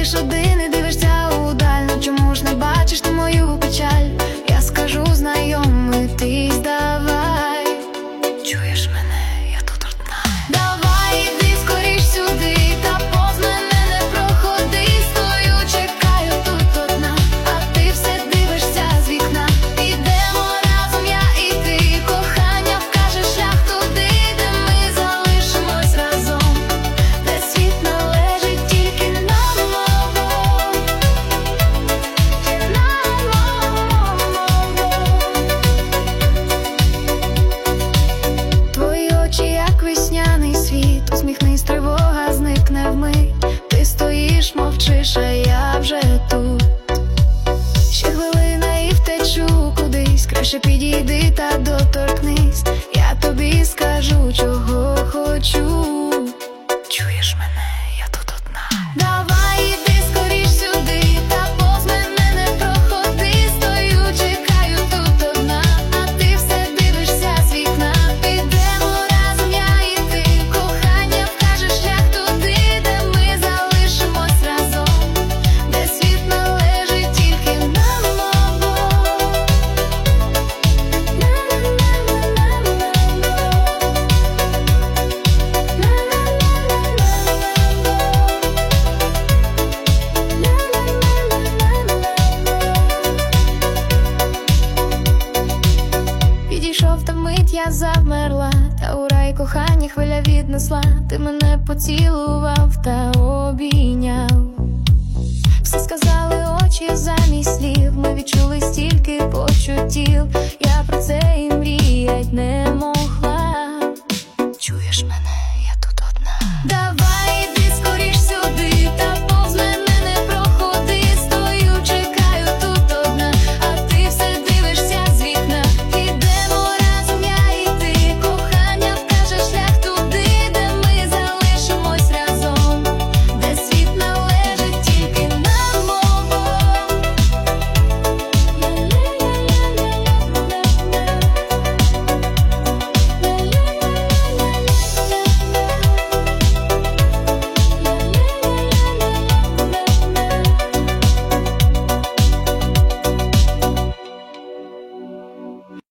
стоїш один і дивишся удаль. Ну чому ж не бачиш ти мою печаль? Я скажу знайомитись, давай. Чуєш мене, я тут одна. Давай, іди скоріш сюди, та повз мене не проходи. Стою, чекаю тут одна, а ти все дивишся з вікна. Підемо разом я і ти, кохання вкаже шлях туди, де ми залишимось разом, де світ належить тільки нам обом. Твої очі, як весняний світ, усміхнись, тривога зникне вмить. Ти стоїш, мовчиш, а я вже тут. Ще хвилина і втечу кудись, краще підійди та доторкнись. Я тобі скажу, чого хочу. Чуєш мене, я тут одна. Давай, іди скоріш сюди, та повз мене не проходи. Стою, чекаю тут одна, а ти все дивишся з вікна. Підемо разом я і ти, кохання вкаже шлях туди, де ми залишимось разом, де світ належить тільки нам обом. Підійшов та мить, я завмерла, та у рай кохання хвиля віднесла. Ти мене поцілував та обійняв.